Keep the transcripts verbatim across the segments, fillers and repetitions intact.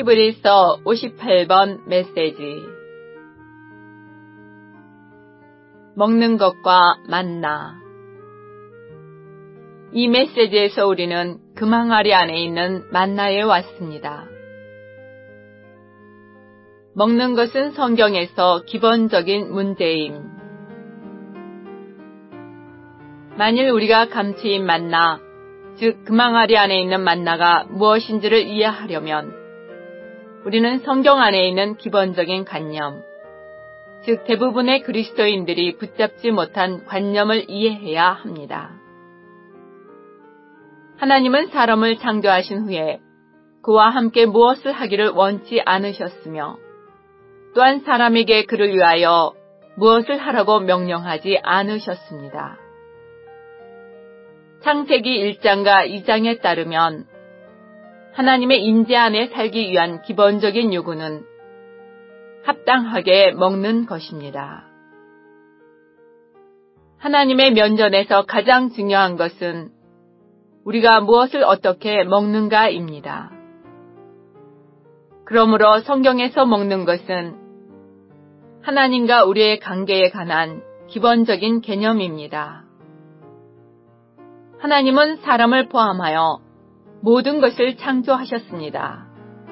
히브리서 오십팔 번 메시지. 먹는 것과 만나. 이 메시지에서 우리는 금항아리 안에 있는 만나에 왔습니다. 먹는 것은 성경에서 기본적인 문제임. 만일 우리가 감추인 만나, 즉 금항아리 안에 있는 만나가 무엇인지를 이해하려면 우리는 성경 안에 있는 기본적인 관념, 즉 대부분의 그리스도인들이 붙잡지 못한 관념을 이해해야 합니다. 하나님은 사람을 창조하신 후에 그와 함께 무엇을 하기를 원치 않으셨으며 또한 사람에게 그를 위하여 무엇을 하라고 명령하지 않으셨습니다. 창세기 일 장과 이 장에 따르면 하나님의 임재 안에 살기 위한 기본적인 요구는 합당하게 먹는 것입니다. 하나님의 면전에서 가장 중요한 것은 우리가 무엇을 어떻게 먹는가입니다. 그러므로 성경에서 먹는 것은 하나님과 우리의 관계에 관한 기본적인 개념입니다. 하나님은 사람을 포함하여 모든 것을 창조하셨습니다.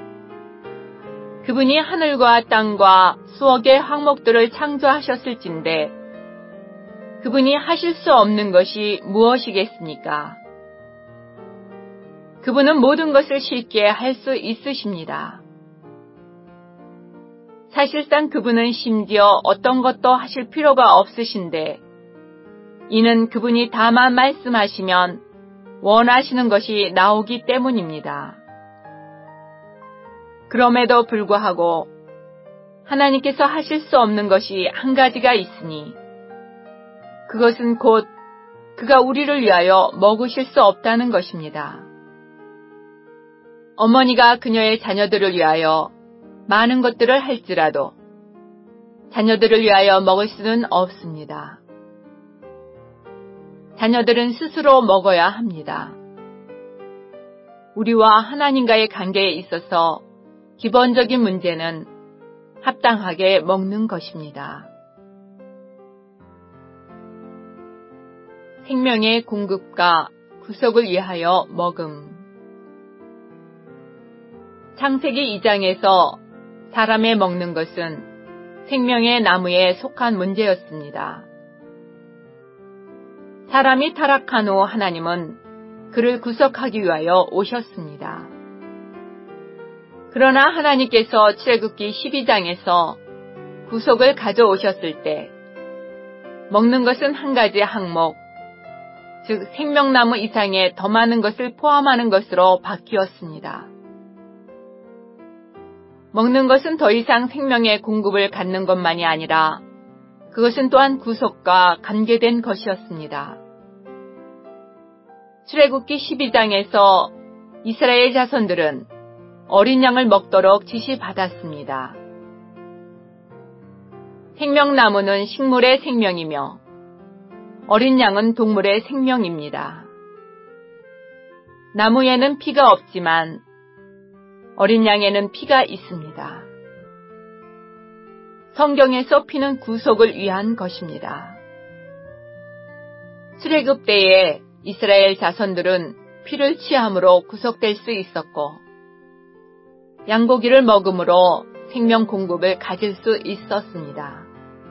그분이 하늘과 땅과 수억의 항목들을 창조하셨을진데 그분이 하실 수 없는 것이 무엇이겠습니까? 그분은 모든 것을 쉽게 할 수 있으십니다. 사실상 그분은 심지어 어떤 것도 하실 필요가 없으신데 이는 그분이 다만 말씀하시면 원하시는 것이 나오기 때문입니다. 그럼에도 불구하고 하나님께서 하실 수 없는 것이 한 가지가 있으니 그것은 곧 그가 우리를 위하여 먹으실 수 없다는 것입니다. 어머니가 그녀의 자녀들을 위하여 많은 것들을 할지라도 자녀들을 위하여 먹을 수는 없습니다. 자녀들은 스스로 먹어야 합니다. 우리와 하나님과의 관계에 있어서 기본적인 문제는 합당하게 먹는 것입니다. 생명의 공급과 구속을 위하여 먹음. 창세기 이 장에서 사람의 먹는 것은 생명의 나무에 속한 문제였습니다. 사람이 타락한 후 하나님은 그를 구속하기 위하여 오셨습니다. 그러나 하나님께서 출애굽기 십이 장에서 구속을 가져오셨을 때 먹는 것은 한 가지 항목, 즉 생명나무 이상의 더 많은 것을 포함하는 것으로 바뀌었습니다. 먹는 것은 더 이상 생명의 공급을 갖는 것만이 아니라 그것은 또한 구속과 관계된 것이었습니다. 출애굽기 십이 장에서 이스라엘 자손들은 어린 양을 먹도록 지시받았습니다. 생명나무는 식물의 생명이며 어린 양은 동물의 생명입니다. 나무에는 피가 없지만 어린 양에는 피가 있습니다. 성경에서 피는 구속을 위한 것입니다. 출애굽 때에 이스라엘 자손들은 피를 취함으로 구속될 수 있었고 양고기를 먹음으로 생명 공급을 가질 수 있었습니다.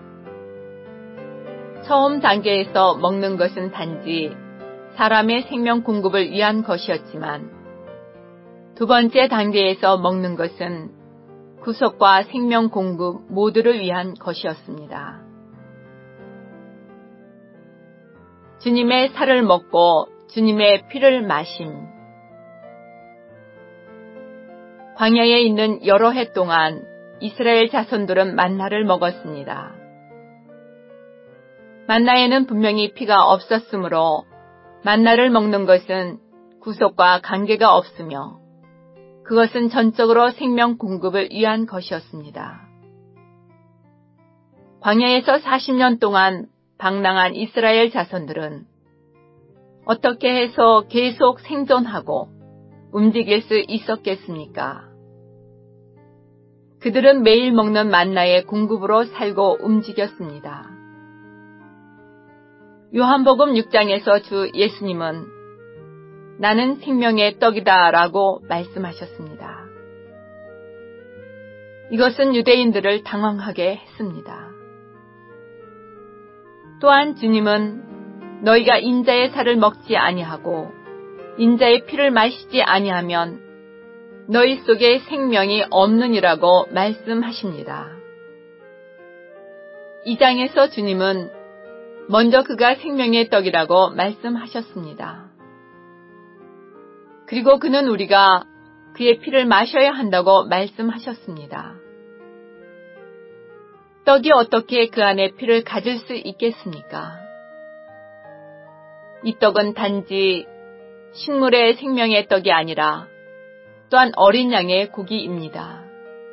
처음 단계에서 먹는 것은 단지 사람의 생명 공급을 위한 것이었지만 두 번째 단계에서 먹는 것은 구속과 생명 공급 모두를 위한 것이었습니다. 주님의 살을 먹고 주님의 피를 마심. 광야에 있는 여러 해 동안 이스라엘 자손들은 만나를 먹었습니다. 만나에는 분명히 피가 없었으므로 만나를 먹는 것은 구속과 관계가 없으며 그것은 전적으로 생명 공급을 위한 것이었습니다. 광야에서 사십 년 동안 방랑한 이스라엘 자손들은 어떻게 해서 계속 생존하고 움직일 수 있었겠습니까? 그들은 매일 먹는 만나의 공급으로 살고 움직였습니다. 요한복음 육 장에서 주 예수님은 나는 생명의 떡이다 라고 말씀하셨습니다. 이것은 유대인들을 당황하게 했습니다. 또한 주님은 너희가 인자의 살을 먹지 아니하고 인자의 피를 마시지 아니하면 너희 속에 생명이 없느니라고 말씀하십니다. 이 장에서 주님은 먼저 그가 생명의 떡이라고 말씀하셨습니다. 그리고 그는 우리가 그의 피를 마셔야 한다고 말씀하셨습니다. 떡이 어떻게 그 안에 피를 가질 수 있겠습니까? 이 떡은 단지 식물의 생명의 떡이 아니라 또한 어린 양의 고기입니다.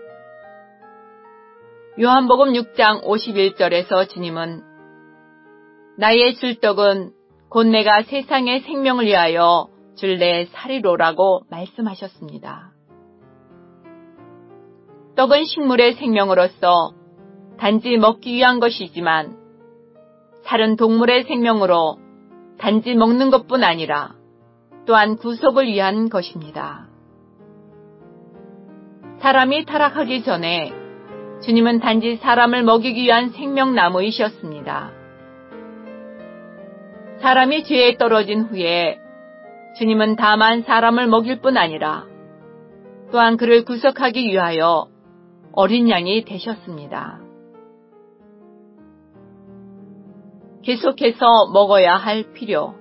요한복음 육 장 오십일 절에서 주님은 나의 줄 떡은 곧 내가 세상의 생명을 위하여 줄 내 살이로라고 말씀하셨습니다. 떡은 식물의 생명으로서 단지 먹기 위한 것이지만 살은 동물의 생명으로 단지 먹는 것뿐 아니라 또한 구속을 위한 것입니다. 사람이 타락하기 전에 주님은 단지 사람을 먹이기 위한 생명나무이셨습니다. 사람이 죄에 떨어진 후에 주님은 다만 사람을 먹일 뿐 아니라 또한 그를 구속하기 위하여 어린 양이 되셨습니다. 계속해서 먹어야 할 필요.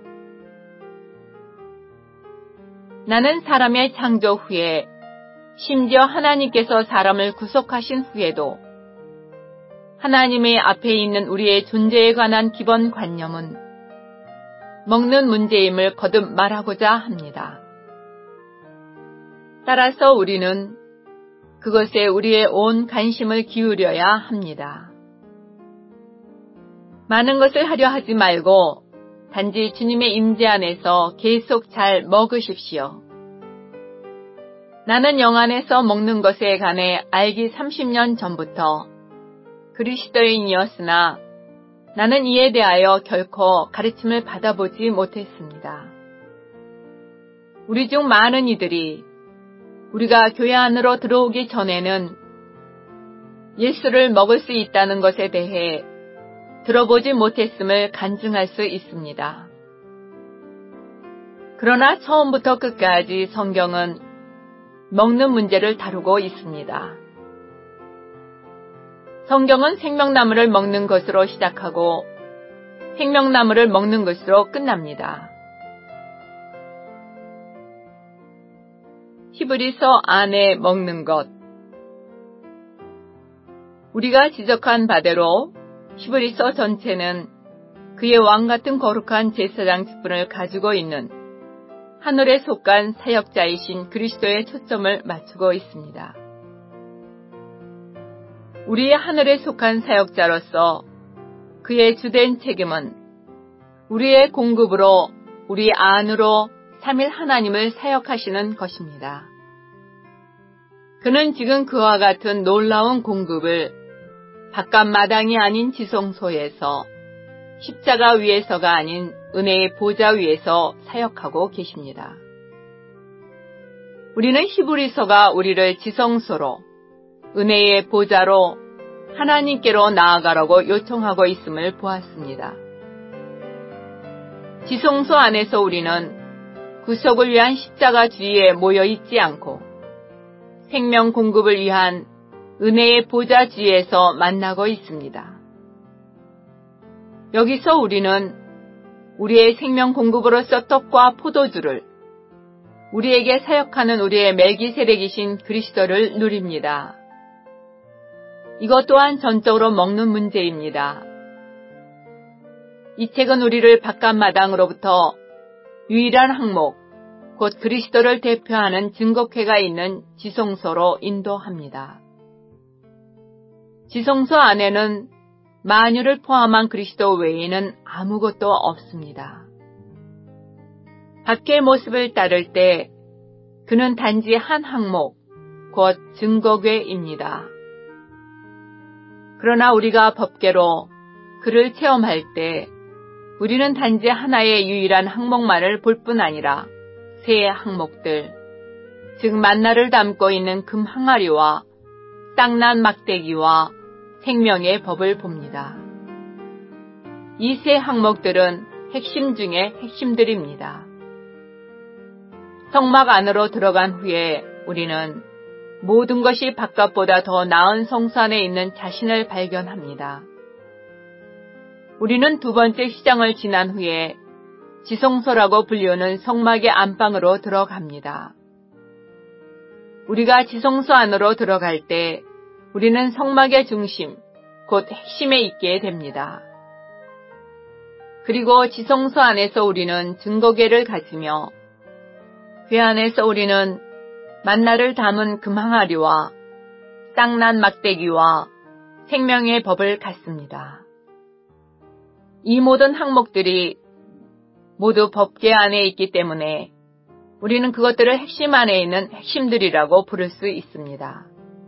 나는 사람의 창조 후에 심지어 하나님께서 사람을 구속하신 후에도 하나님의 앞에 있는 우리의 존재에 관한 기본 관념은 먹는 문제임을 거듭 말하고자 합니다. 따라서 우리는 그것에 우리의 온 관심을 기울여야 합니다. 많은 것을 하려 하지 말고 단지 주님의 임재 안에서 계속 잘 먹으십시오. 나는 영 안에서 먹는 것에 관해 알기 삼십 년 전부터 그리스도인이었으나 나는 이에 대하여 결코 가르침을 받아보지 못했습니다. 우리 중 많은 이들이 우리가 교회 안으로 들어오기 전에는 예수를 먹을 수 있다는 것에 대해 들어보지 못했음을 간증할 수 있습니다. 그러나 처음부터 끝까지 성경은 먹는 문제를 다루고 있습니다. 성경은 생명나무를 먹는 것으로 시작하고 생명나무를 먹는 것으로 끝납니다. 히브리서 안에 먹는 것. 우리가 지적한 바대로 히브리서 전체는 그의 왕같은 거룩한 제사장 직분을 가지고 있는 하늘에 속한 사역자이신 그리스도에 초점을 맞추고 있습니다. 우리의 하늘에 속한 사역자로서 그의 주된 책임은 우리의 공급으로 우리 안으로 삼일 하나님을 사역하시는 것입니다. 그는 지금 그와 같은 놀라운 공급을 바깥 마당이 아닌 지성소에서 십자가 위에서가 아닌 은혜의 보좌 위에서 사역하고 계십니다. 우리는 히브리서가 우리를 지성소로 은혜의 보좌로 하나님께로 나아가라고 요청하고 있음을 보았습니다. 지성소 안에서 우리는 구속을 위한 십자가 주위에 모여 있지 않고 생명 공급을 위한 은혜의 보좌 주위에서 만나고 있습니다. 여기서 우리는 우리의 생명 공급으로서 떡과 포도주를 우리에게 사역하는 우리의 멜기세덱이신 그리스도를 누립니다. 이것 또한 전적으로 먹는 문제입니다. 이 책은 우리를 바깥 마당으로부터 유일한 항목, 곧 그리스도를 대표하는 증거회가 있는 지성소로 인도합니다. 지성소 안에는 만유를 포함한 그리스도 외에는 아무것도 없습니다. 밖의 모습을 따를 때 그는 단지 한 항목, 곧 증거궤입니다. 그러나 우리가 법궤로 그를 체험할 때 우리는 단지 하나의 유일한 항목만을 볼 뿐 아니라 세 항목들, 즉 만나를 담고 있는 금 항아리와 쌍난 막대기와 생명의 법을 봅니다. 이 세 항목들은 핵심 중의 핵심들입니다. 성막 안으로 들어간 후에 우리는 모든 것이 바깥보다 더 나은 성소 안에 있는 자신을 발견합니다. 우리는 두 번째 시장을 지난 후에 지성소라고 불리우는 성막의 안방으로 들어갑니다. 우리가 지성소 안으로 들어갈 때 우리는 성막의 중심, 곧 핵심에 있게 됩니다. 그리고 지성소 안에서 우리는 증거궤를 가지며 궤 안에서 우리는 만나를 담은 금항아리와 쌍난 막대기와 생명의 법을 갖습니다. 이 모든 항목들이 모두 법궤 안에 있기 때문에 우리는 그것들을 핵심 안에 있는 핵심들이라고 부를 수 있습니다.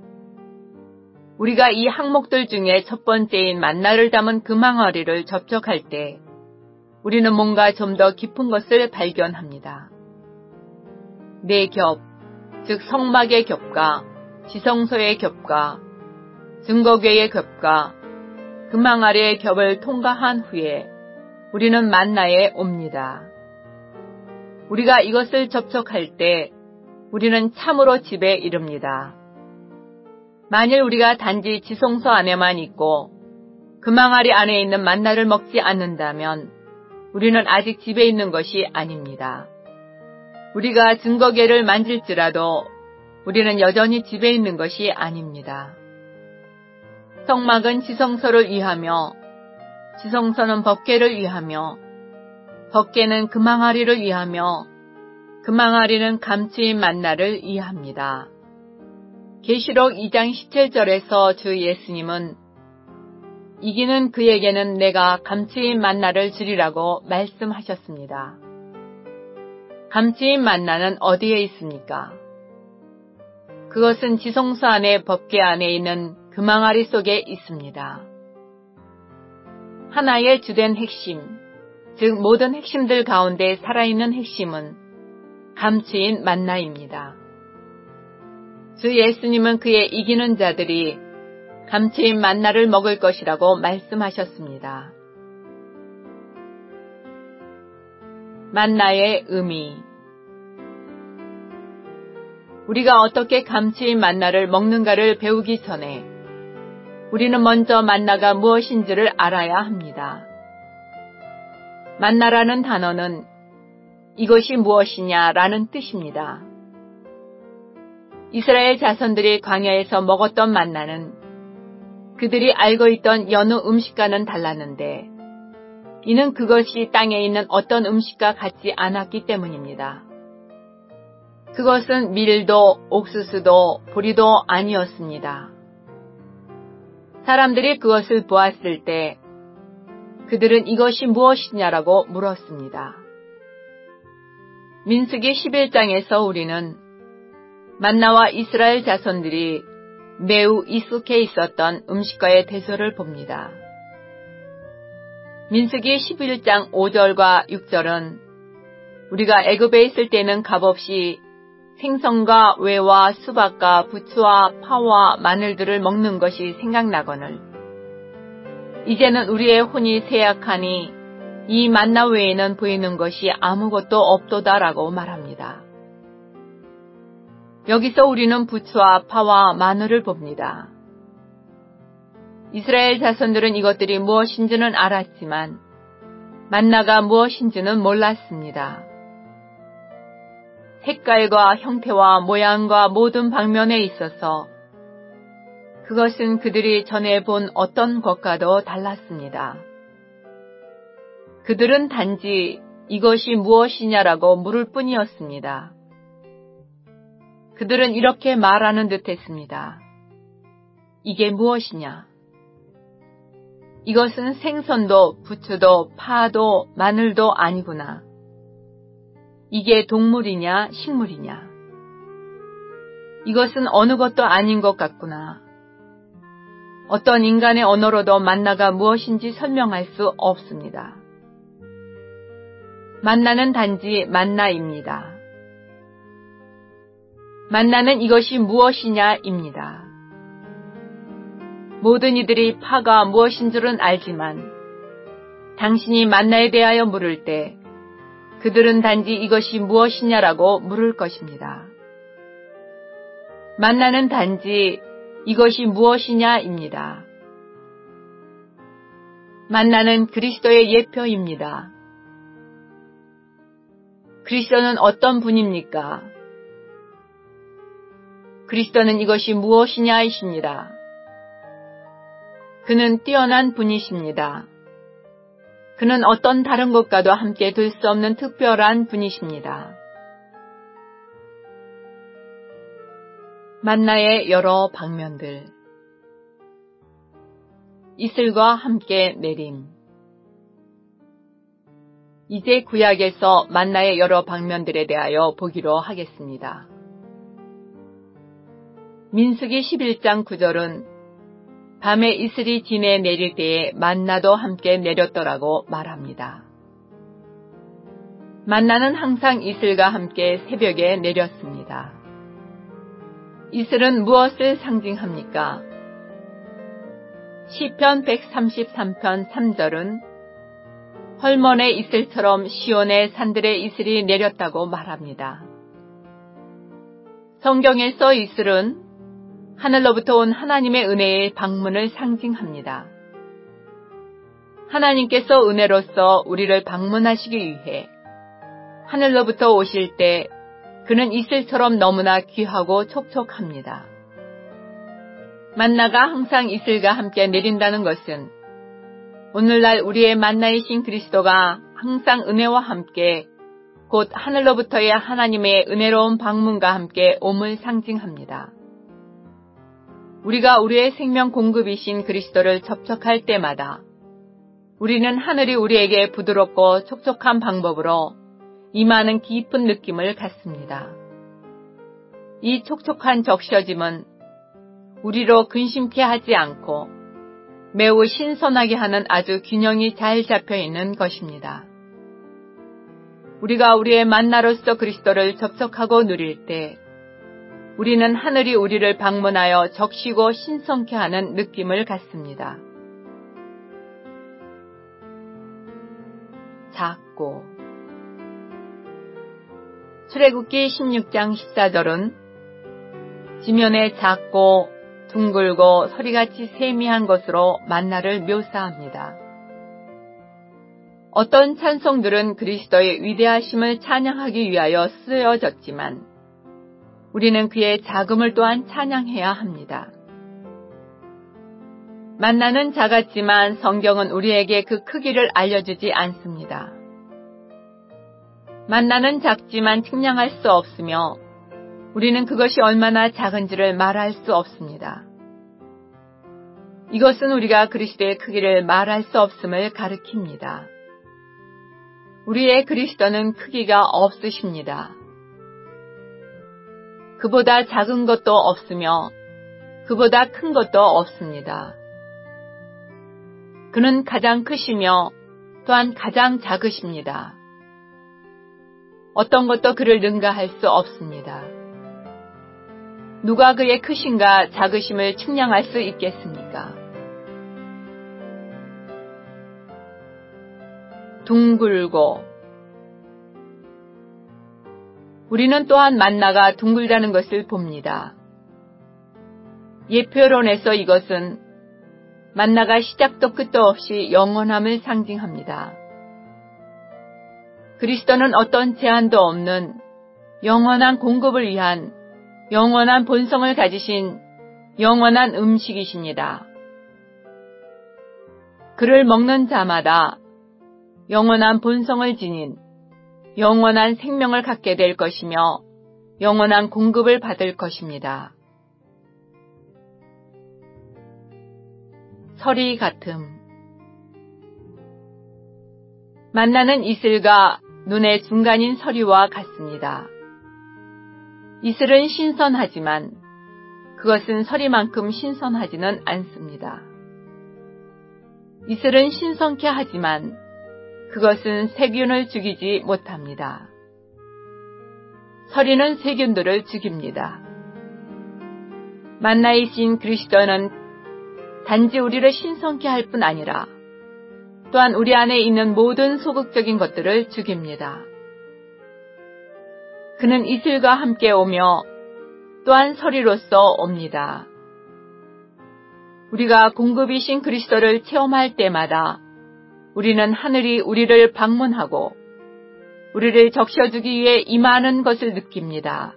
우리가 이 항목들 중에 첫 번째인 만나를 담은 금항아리를 접촉할 때 우리는 뭔가 좀 더 깊은 것을 발견합니다. 네 겹, 즉 성막의 겹과 지성소의 겹과 증거궤의 겹과 금항아리의 겹을 통과한 후에 우리는 만나에 옵니다. 우리가 이것을 접촉할 때 우리는 참으로 집에 이릅니다. 만일 우리가 단지 지성소 안에만 있고 금항아리 안에 있는 만나를 먹지 않는다면 우리는 아직 집에 있는 것이 아닙니다. 우리가 증거궤를 만질지라도 우리는 여전히 집에 있는 것이 아닙니다. 성막은 지성소를 위하며 지성소는 법궤를 위하며 법궤는 금항아리를 위하며 금항아리는 감추인 만나를 위합니다. 계시록 이 장 십칠 절에서 주 예수님은 이기는 그에게는 내가 감추인 만나를 주리라고 말씀하셨습니다. 감추인 만나는 어디에 있습니까? 그것은 지성소 안의 법궤 안에 있는 금항아리 속에 있습니다. 하나의 주된 핵심, 즉 모든 핵심들 가운데 살아있는 핵심은 감추인 만나입니다. 주 예수님은 그의 이기는 자들이 감추인 만나를 먹을 것이라고 말씀하셨습니다. 만나의 의미. 우리가 어떻게 감추인 만나를 먹는가를 배우기 전에 우리는 먼저 만나가 무엇인지를 알아야 합니다. 만나라는 단어는 이것이 무엇이냐라는 뜻입니다. 이스라엘 자손들이 광야에서 먹었던 만나는 그들이 알고 있던 여느 음식과는 달랐는데 이는 그것이 땅에 있는 어떤 음식과 같지 않았기 때문입니다. 그것은 밀도, 옥수수도, 보리도 아니었습니다. 사람들이 그것을 보았을 때 그들은 이것이 무엇이냐라고 물었습니다. 민수기 십일 장에서 우리는 만나와 이스라엘 자손들이 매우 익숙해 있었던 음식과의 대조를 봅니다. 민수기 십일 장 오 절과 육 절은 우리가 애굽에 있을 때는 값없이 생선과 외와 수박과 부추와 파와 마늘들을 먹는 것이 생각나거늘 이제는 우리의 혼이 쇠약하니 이 만나 외에는 보이는 것이 아무것도 없도다라고 말합니다. 여기서 우리는 부추와 파와 마늘을 봅니다. 이스라엘 자손들은 이것들이 무엇인지는 알았지만 만나가 무엇인지는 몰랐습니다. 색깔과 형태와 모양과 모든 방면에 있어서 그것은 그들이 전에 본 어떤 것과도 달랐습니다. 그들은 단지 이것이 무엇이냐라고 물을 뿐이었습니다. 그들은 이렇게 말하는 듯 했습니다. 이게 무엇이냐? 이것은 생선도 부추도 파도 마늘도 아니구나. 이게 동물이냐 식물이냐. 이것은 어느 것도 아닌 것 같구나. 어떤 인간의 언어로도 만나가 무엇인지 설명할 수 없습니다. 만나는 단지 만나입니다. 만나는 이것이 무엇이냐입니다. 모든 이들이 파가 무엇인 줄은 알지만 당신이 만나에 대하여 물을 때 그들은 단지 이것이 무엇이냐라고 물을 것입니다. 만나는 단지 이것이 무엇이냐입니다. 만나는 그리스도의 예표입니다. 그리스도는 어떤 분입니까? 그리스도는 이것이 무엇이냐이십니다. 그는 뛰어난 분이십니다. 그는 어떤 다른 것과도 함께 둘 수 없는 특별한 분이십니다. 만나의 여러 방면들. 이슬과 함께 내림. 이제 구약에서 만나의 여러 방면들에 대하여 보기로 하겠습니다. 민수기 십일 장 구 절은 밤에 이슬이 진에 내릴 때에 만나도 함께 내렸더라고 말합니다. 만나는 항상 이슬과 함께 새벽에 내렸습니다. 이슬은 무엇을 상징합니까? 시편 백삼십삼 편 삼 절은 헐몬의 이슬처럼 시온의 산들에 이슬이 내렸다고 말합니다. 성경에서 이슬은 하늘로부터 온 하나님의 은혜의 방문을 상징합니다. 하나님께서 은혜로서 우리를 방문하시기 위해 하늘로부터 오실 때 그는 이슬처럼 너무나 귀하고 촉촉합니다. 만나가 항상 이슬과 함께 내린다는 것은 오늘날 우리의 만나이신 그리스도가 항상 은혜와 함께 곧 하늘로부터의 하나님의 은혜로운 방문과 함께 옴을 상징합니다. 우리가 우리의 생명 공급이신 그리스도를 접촉할 때마다 우리는 하늘이 우리에게 부드럽고 촉촉한 방법으로 임하는 깊은 느낌을 갖습니다. 이 촉촉한 적셔짐은 우리로 근심케 하지 않고 매우 신선하게 하는 아주 균형이 잘 잡혀 있는 것입니다. 우리가 우리의 만나로서 그리스도를 접촉하고 누릴 때 우리는 하늘이 우리를 방문하여 적시고 신선케 하는 느낌을 갖습니다. 작고 출애굽기 십육 장 십사 절은 지면에 작고 둥글고 서리같이 세미한 것으로 만나를 묘사합니다. 어떤 찬송들은 그리스도의 위대하심을 찬양하기 위하여 쓰여졌지만 우리는 그의 작음을 또한 찬양해야 합니다. 만나는 작았지만 성경은 우리에게 그 크기를 알려주지 않습니다. 만나는 작지만 측량할 수 없으며 우리는 그것이 얼마나 작은지를 말할 수 없습니다. 이것은 우리가 그리스도의 크기를 말할 수 없음을 가리킵니다. 우리의 그리스도는 크기가 없으십니다. 그보다 작은 것도 없으며 그보다 큰 것도 없습니다. 그는 가장 크시며 또한 가장 작으십니다. 어떤 것도 그를 능가할 수 없습니다. 누가 그의 크심과 작으심을 측량할 수 있겠습니까? 둥글고 우리는 또한 만나가 둥글다는 것을 봅니다. 예표론에서 이것은 만나가 시작도 끝도 없이 영원함을 상징합니다. 그리스도는 어떤 제한도 없는 영원한 공급을 위한 영원한 본성을 가지신 영원한 음식이십니다. 그를 먹는 자마다 영원한 본성을 지닌 영원한 생명을 갖게 될 것이며 영원한 공급을 받을 것입니다. 서리 같음. 만나는 이슬과 눈의 중간인 서리와 같습니다. 이슬은 신선하지만 그것은 서리만큼 신선하지는 않습니다. 이슬은 신선케 하지만 그것은 세균을 죽이지 못합니다. 서리는 세균들을 죽입니다. 만나이신 그리스도는 단지 우리를 신선케 할 뿐 아니라 또한 우리 안에 있는 모든 소극적인 것들을 죽입니다. 그는 이슬과 함께 오며 또한 서리로서 옵니다. 우리가 공급이신 그리스도를 체험할 때마다 우리는 하늘이 우리를 방문하고 우리를 적셔주기 위해 임하는 것을 느낍니다.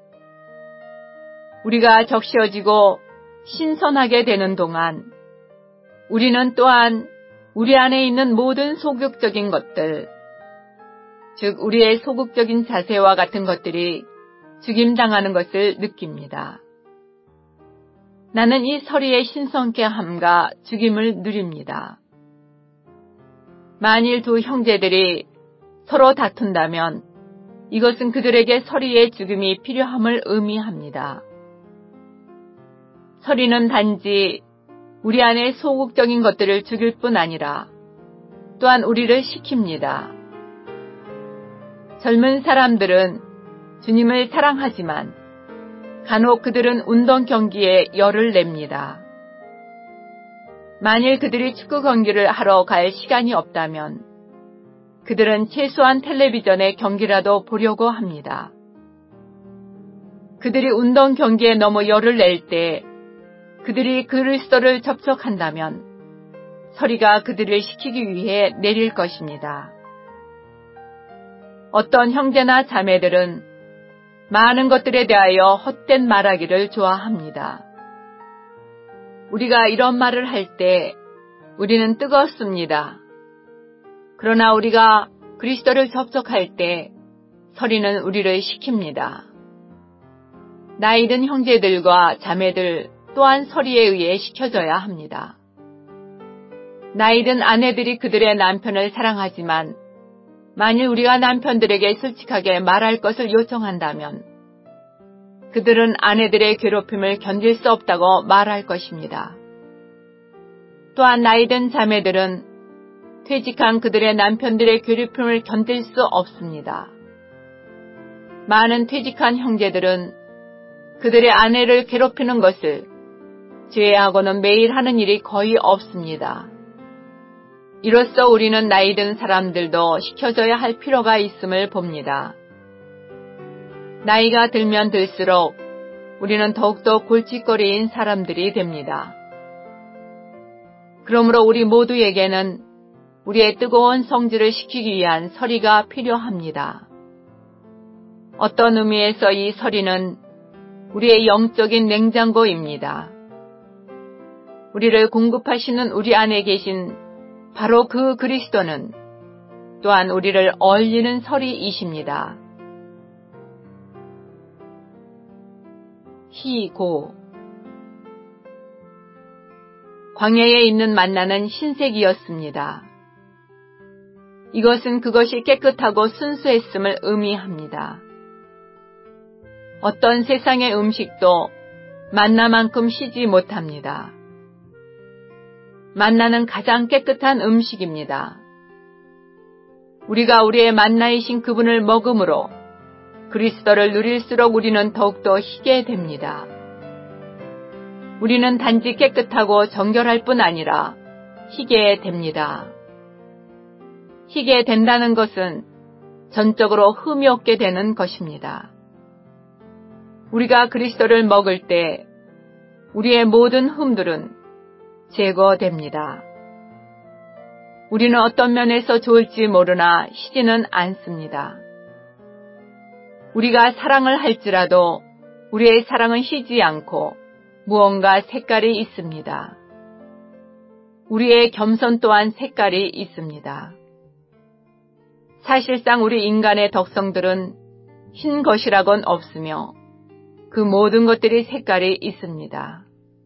우리가 적셔지고 신선하게 되는 동안 우리는 또한 우리 안에 있는 모든 소극적인 것들, 즉 우리의 소극적인 자세와 같은 것들이 죽임당하는 것을 느낍니다. 나는 이 서리의 신선케 함과 죽임을 누립니다. 만일 두 형제들이 서로 다툰다면 이것은 그들에게 서리의 죽임이 필요함을 의미합니다. 서리는 단지 우리 안의 소극적인 것들을 죽일 뿐 아니라 또한 우리를 시킵니다. 젊은 사람들은 주님을 사랑하지만 간혹 그들은 운동 경기에 열을 냅니다. 만일 그들이 축구 경기를 하러 갈 시간이 없다면 그들은 최소한 텔레비전의 경기라도 보려고 합니다. 그들이 운동 경기에 너무 열을 낼 때 그들이 그리스도를 접촉한다면 서리가 그들을 시키기 위해 내릴 것입니다. 어떤 형제나 자매들은 많은 것들에 대하여 헛된 말하기를 좋아합니다. 우리가 이런 말을 할 때 우리는 뜨겁습니다. 그러나 우리가 그리스도를 접촉할 때 서리는 우리를 시킵니다. 나이든 형제들과 자매들 또한 서리에 의해 시켜져야 합니다. 나이든 아내들이 그들의 남편을 사랑하지만 만일 우리가 남편들에게 솔직하게 말할 것을 요청한다면 그들은 아내들의 괴롭힘을 견딜 수 없다고 말할 것입니다. 또한 나이든 자매들은 퇴직한 그들의 남편들의 괴롭힘을 견딜 수 없습니다. 많은 퇴직한 형제들은 그들의 아내를 괴롭히는 것을 제외하고는 매일 하는 일이 거의 없습니다. 이로써 우리는 나이든 사람들도 시켜줘야 할 필요가 있음을 봅니다. 나이가 들면 들수록 우리는 더욱더 골칫거리인 사람들이 됩니다. 그러므로 우리 모두에게는 우리의 뜨거운 성질을 식히기 위한 서리가 필요합니다. 어떤 의미에서 이 서리는 우리의 영적인 냉장고입니다. 우리를 공급하시는 우리 안에 계신 바로 그 그리스도는 또한 우리를 얼리는 서리이십니다. 희고 광야에 있는 만나는 흰색이었습니다. 이것은 그것이 깨끗하고 순수했음을 의미합니다. 어떤 세상의 음식도 만나만큼 시지 못합니다. 만나는 가장 깨끗한 음식입니다. 우리가 우리의 만나이신 그분을 먹음으로 그리스도를 누릴수록 우리는 더욱더 희게 됩니다. 우리는 단지 깨끗하고 정결할 뿐 아니라 희게 됩니다. 희게 된다는 것은 전적으로 흠이 없게 되는 것입니다. 우리가 그리스도를 먹을 때 우리의 모든 흠들은 제거됩니다. 우리는 어떤 면에서 좋을지 모르나 희지는 않습니다. 우리가 사랑을 할지라도 우리의 사랑은 희지 않고 무언가 색깔이 있습니다. 우리의 겸손 또한 색깔이 있습니다. 사실상 우리 인간의 덕성들은 흰 것이라곤 없으며 그 모든 것들이 색깔이 있습니다.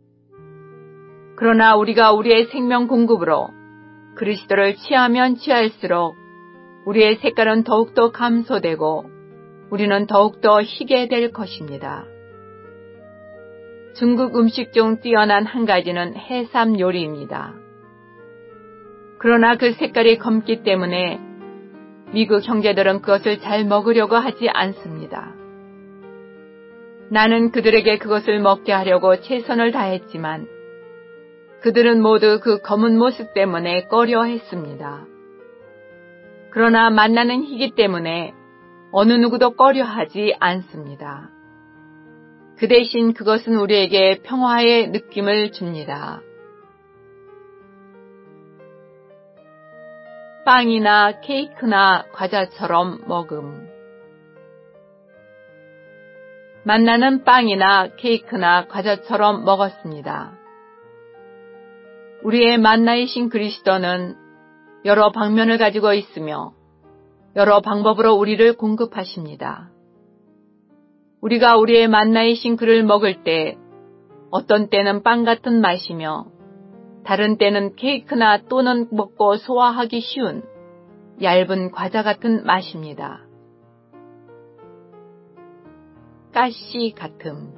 그러나 우리가 우리의 생명 공급으로 그리스도를 취하면 취할수록 우리의 색깔은 더욱더 감소되고 우리는 더욱더 희게 될 것입니다. 중국 음식 중 뛰어난 한 가지는 해삼 요리입니다. 그러나 그 색깔이 검기 때문에 미국 형제들은 그것을 잘 먹으려고 하지 않습니다. 나는 그들에게 그것을 먹게 하려고 최선을 다했지만 그들은 모두 그 검은 모습 때문에 꺼려했습니다. 그러나 만나는 희기 때문에 어느 누구도 꺼려하지 않습니다. 그 대신 그것은 우리에게 평화의 느낌을 줍니다. 빵이나 케이크나 과자처럼 먹음. 만나는 빵이나 케이크나 과자처럼 먹었습니다. 우리의 만나이신 그리스도는 여러 방면을 가지고 있으며 여러 방법으로 우리를 공급하십니다. 우리가 우리의 만나이신 그를 먹을 때 어떤 때는 빵 같은 맛이며 다른 때는 케이크나 또는 먹고 소화하기 쉬운 얇은 과자 같은 맛입니다. 가시 같음.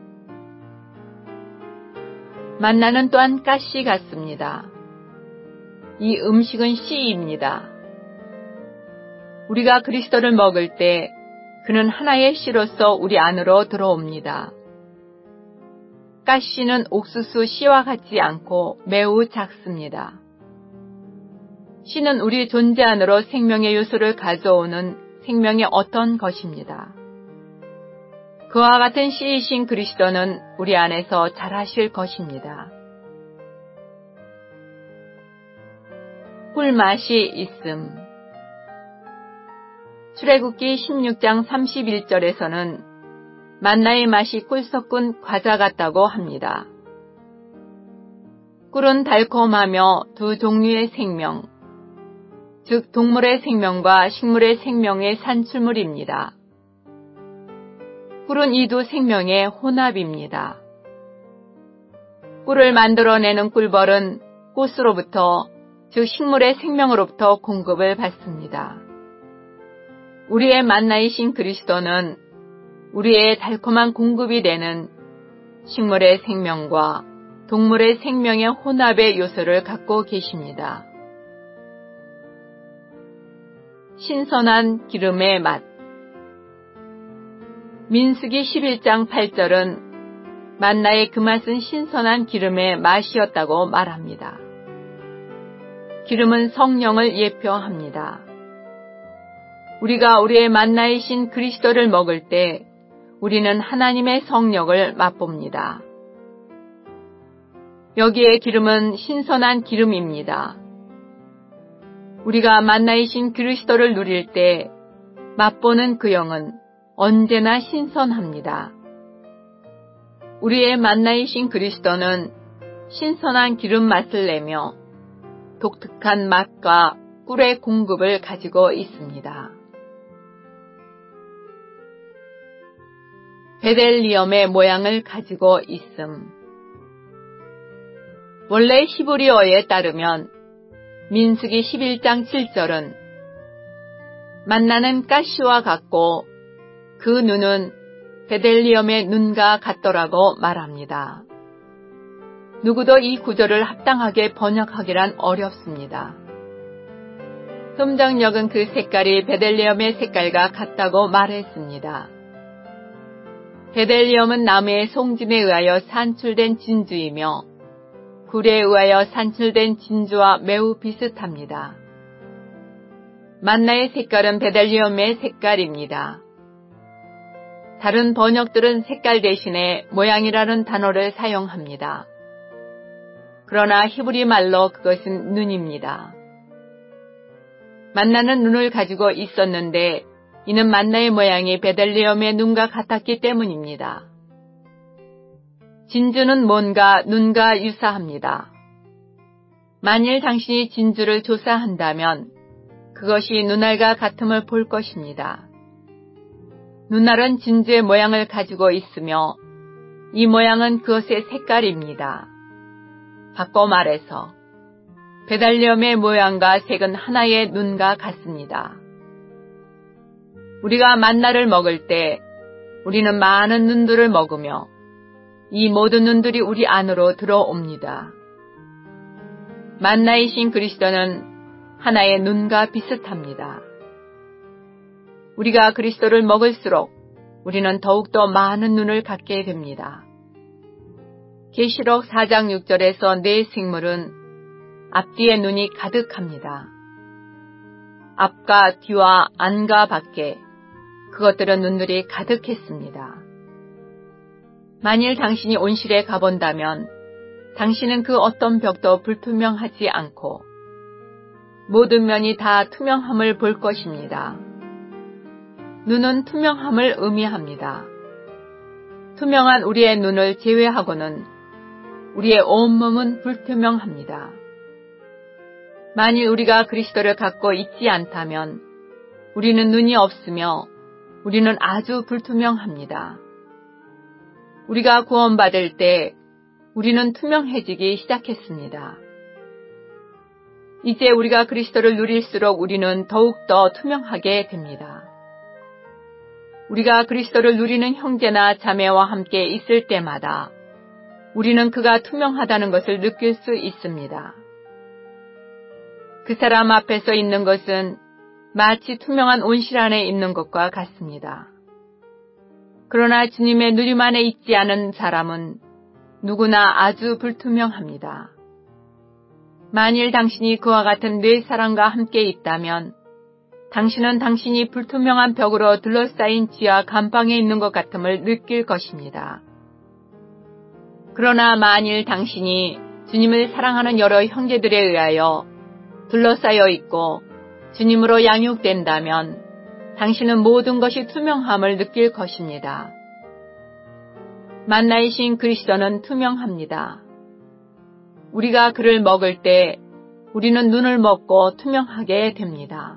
만나는 또한 가시 같습니다. 이 음식은 씨입니다. 우리가 그리스도를 먹을 때 그는 하나의 씨로서 우리 안으로 들어옵니다. 가시는 옥수수 씨와 같지 않고 매우 작습니다. 씨는 우리 존재 안으로 생명의 요소를 가져오는 생명의 어떤 것입니다. 그와 같은 씨이신 그리스도는 우리 안에서 자라실 것입니다. 꿀맛이 있음. 출애굽기 십육 장 삼십일 절에서는 만나의 맛이 꿀 섞은 과자 같다고 합니다. 꿀은 달콤하며 두 종류의 생명, 즉 동물의 생명과 식물의 생명의 산출물입니다. 꿀은 이 두 생명의 혼합입니다. 꿀을 만들어내는 꿀벌은 꽃으로부터, 즉 식물의 생명으로부터 공급을 받습니다. 우리의 만나이신 그리스도는 우리의 달콤한 공급이 되는 식물의 생명과 동물의 생명의 혼합의 요소를 갖고 계십니다. 신선한 기름의 맛. 민수기 십일 장 팔 절은 만나의 그 맛은 신선한 기름의 맛이었다고 말합니다. 기름은 성령을 예표합니다. 우리가 우리의 만나이신 그리스도를 먹을 때 우리는 하나님의 성령을 맛봅니다. 여기에 기름은 신선한 기름입니다. 우리가 만나이신 그리스도를 누릴 때 맛보는 그 영은 언제나 신선합니다. 우리의 만나이신 그리스도는 신선한 기름 맛을 내며 독특한 맛과 꿀의 공급을 가지고 있습니다. 베델리엄의 모양을 가지고 있음. 원래 히브리어에 따르면 민수기 십일 장 칠 절은 만나는 가시와 같고 그 눈은 베델리엄의 눈과 같더라고 말합니다. 누구도 이 구절을 합당하게 번역하기란 어렵습니다. 흠정역은 그 색깔이 베델리엄의 색깔과 같다고 말했습니다. 베델리엄은 나무의 송진에 의하여 산출된 진주이며 굴에 의하여 산출된 진주와 매우 비슷합니다. 만나의 색깔은 베델리엄의 색깔입니다. 다른 번역들은 색깔 대신에 모양이라는 단어를 사용합니다. 그러나 히브리 말로 그것은 눈입니다. 만나는 눈을 가지고 있었는데 이는 만나의 모양이 베델리엄의 눈과 같았기 때문입니다. 진주는 뭔가 눈과 유사합니다. 만일 당신이 진주를 조사한다면 그것이 눈알과 같음을 볼 것입니다. 눈알은 진주의 모양을 가지고 있으며 이 모양은 그것의 색깔입니다. 바꿔 말해서 베델리엄의 모양과 색은 하나의 눈과 같습니다. 우리가 만나를 먹을 때 우리는 많은 눈들을 먹으며 이 모든 눈들이 우리 안으로 들어옵니다. 만나이신 그리스도는 하나의 눈과 비슷합니다. 우리가 그리스도를 먹을수록 우리는 더욱더 많은 눈을 갖게 됩니다. 계시록 사 장 육 절에서 내 생물은 앞뒤에 눈이 가득합니다. 앞과 뒤와 안과 밖에 그것들은 눈들이 가득했습니다. 만일 당신이 온실에 가본다면 당신은 그 어떤 벽도 불투명하지 않고 모든 면이 다 투명함을 볼 것입니다. 눈은 투명함을 의미합니다. 투명한 우리의 눈을 제외하고는 우리의 온몸은 불투명합니다. 만일 우리가 그리스도를 갖고 있지 않다면 우리는 눈이 없으며 우리는 아주 불투명합니다. 우리가 구원받을 때 우리는 투명해지기 시작했습니다. 이제 우리가 그리스도를 누릴수록 우리는 더욱더 투명하게 됩니다. 우리가 그리스도를 누리는 형제나 자매와 함께 있을 때마다 우리는 그가 투명하다는 것을 느낄 수 있습니다. 그 사람 앞에서 있는 것은 마치 투명한 온실 안에 있는 것과 같습니다. 그러나 주님의 누림 안에 있지 않은 사람은 누구나 아주 불투명합니다. 만일 당신이 그와 같은 내 사랑과 함께 있다면 당신은 당신이 불투명한 벽으로 둘러싸인 지하 감방에 있는 것 같음을 느낄 것입니다. 그러나 만일 당신이 주님을 사랑하는 여러 형제들에 의하여 둘러싸여 있고 주님으로 양육된다면 당신은 모든 것이 투명함을 느낄 것입니다. 만나이신 그리스도는 투명합니다. 우리가 그를 먹을 때 우리는 눈을 먹고 투명하게 됩니다.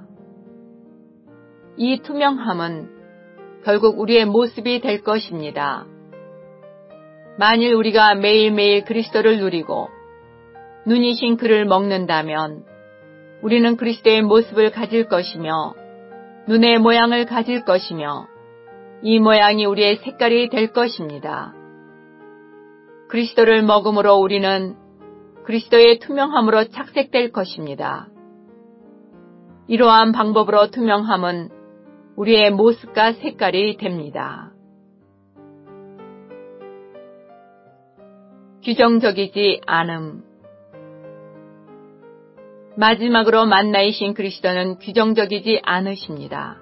이 투명함은 결국 우리의 모습이 될 것입니다. 만일 우리가 매일매일 그리스도를 누리고 눈이신 그를 먹는다면 우리는 그리스도의 모습을 가질 것이며 눈의 모양을 가질 것이며 이 모양이 우리의 색깔이 될 것입니다. 그리스도를 먹음으로 우리는 그리스도의 투명함으로 착색될 것입니다. 이러한 방법으로 투명함은 우리의 모습과 색깔이 됩니다. 규정적이지 않음. 마지막으로 만나이신 그리스도는 규정적이지 않으십니다.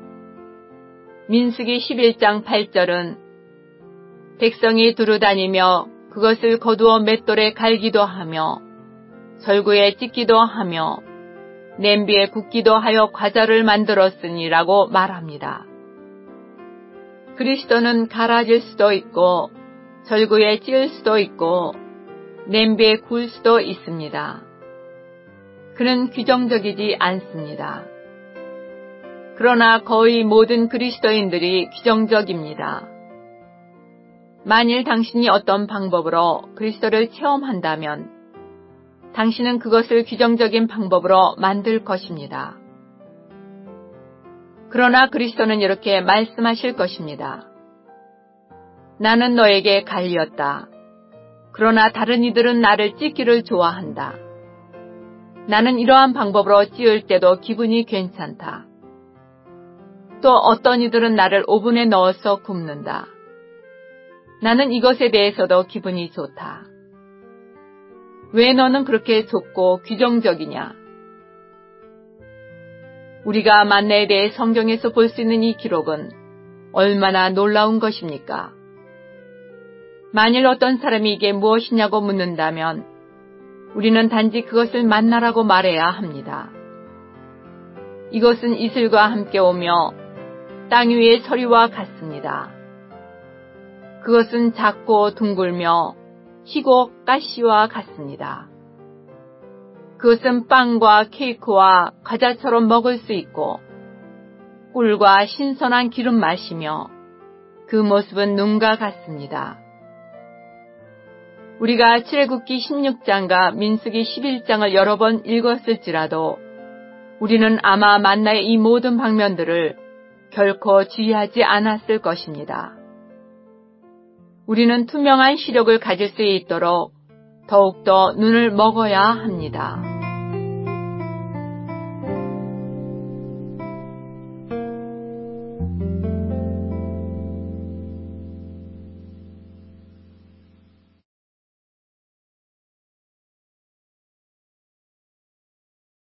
민수기 십일 장 팔 절은 백성이 두루다니며 그것을 거두어 맷돌에 갈기도 하며 절구에 찢기도 하며 냄비에 굽기도 하여 과자를 만들었으니라고 말합니다. 그리스도는 갈아질 수도 있고 절구에 찌을 수도 있고 냄비에 구울 수도 있습니다. 그는 규정적이지 않습니다. 그러나 거의 모든 그리스도인들이 규정적입니다. 만일 당신이 어떤 방법으로 그리스도를 체험한다면 당신은 그것을 규정적인 방법으로 만들 것입니다. 그러나 그리스도는 이렇게 말씀하실 것입니다. 나는 너에게 갈렸다. 그러나 다른 이들은 나를 찢기를 좋아한다. 나는 이러한 방법으로 찌을 때도 기분이 괜찮다. 또 어떤 이들은 나를 오븐에 넣어서 굽는다. 나는 이것에 대해서도 기분이 좋다. 왜 너는 그렇게 좁고 규정적이냐? 우리가 만나에 대해 성경에서 볼 수 있는 이 기록은 얼마나 놀라운 것입니까? 만일 어떤 사람이 이게 무엇이냐고 묻는다면 우리는 단지 그것을 만나라고 말해야 합니다. 이것은 이슬과 함께 오며 땅 위의 서리와 같습니다. 그것은 작고 둥글며 희고 가시와 같습니다. 그것은 빵과 케이크와 과자처럼 먹을 수 있고 꿀과 신선한 기름 맛이며 그 모습은 눈과 같습니다. 우리가 출애굽기 십육 장과 민수기 십일 장을 여러 번 읽었을지라도 우리는 아마 만나의 이 모든 방면들을 결코 주의하지 않았을 것입니다. 우리는 투명한 시력을 가질 수 있도록 더욱더 눈을 먹어야 합니다.